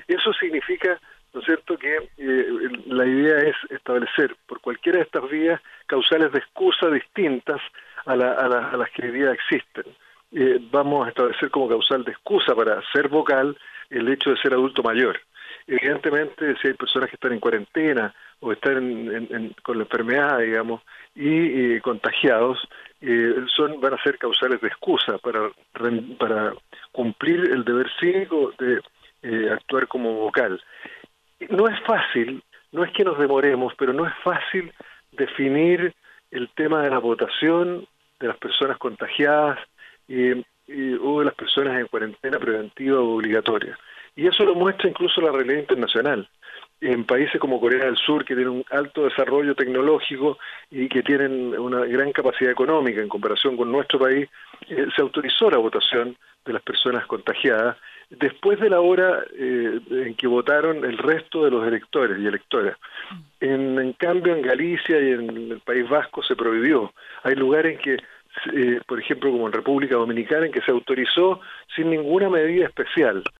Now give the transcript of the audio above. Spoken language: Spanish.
Eso significa, ¿no es cierto?, que la idea es establecer por cualquiera de estas vías causales de excusa distintas a las que hoy día existen. Vamos a establecer como causal de excusa para ser vocal el hecho de ser adulto mayor. Evidentemente, si hay personas que están en cuarentena o están con la enfermedad, digamos, y contagiados, van a ser causales de excusa para cumplir el deber cívico de actuar como vocal. No es fácil, no es que nos demoremos, pero no es fácil definir el tema de la votación de las personas contagiadas o de las personas en cuarentena preventiva o obligatoria. Y eso lo muestra incluso la realidad internacional. En países como Corea del Sur, que tienen un alto desarrollo tecnológico y que tienen una gran capacidad económica en comparación con nuestro país, se autorizó la votación de las personas contagiadas después de la hora en que votaron el resto de los electores y electoras. En cambio, en Galicia y en el País Vasco se prohibió. Hay lugares en que, por ejemplo, como en República Dominicana, en que se autorizó sin ninguna medida especial.